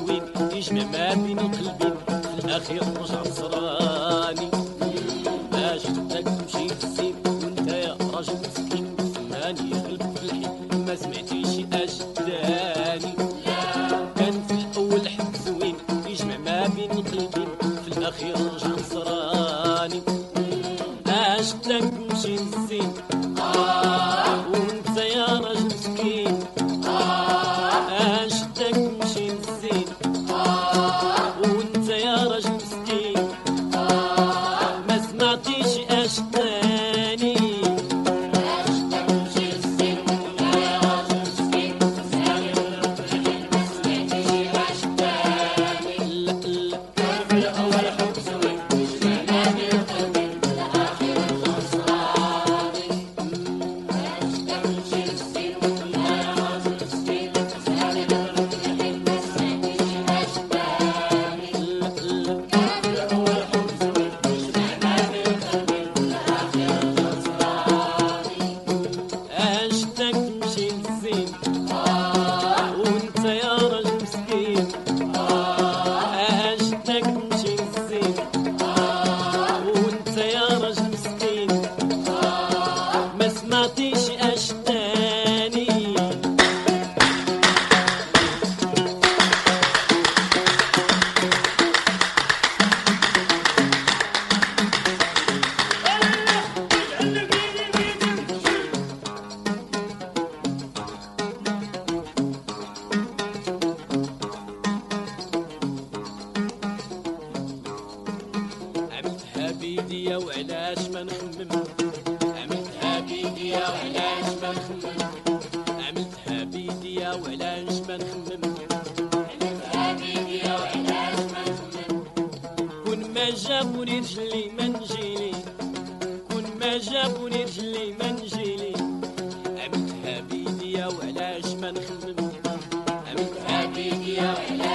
زوين يجمع ما بين القلبين في الاخير رجع نصراني. باش بدك تمشي في الزين وانت يا راجل مسكين فهماني يغلب في الحين ما سمعتيش اش داني. كان في الاول حب زوين يجمع ما بين القلبين في الاخير رجع نصراني. اش بدك تمشي للزين وانت يا راجل مسكين. اش بدك تمشي للزين وانت يا راجل مسكين ما سمعتيش اش تاني. بيديا وعلاش ما نخمم عملتها بيديا وعلاش ما نخمم عملتها بيديا وعلاش ما نخمم عملتها بيديا وعلاش ما نخمم. كون ما جابوني رجلي ما نجيلي كون ما جابوني رجلي ما نجيلي عملتها بيديا وعلاش ما نخمم عملتها بيديا وعلاش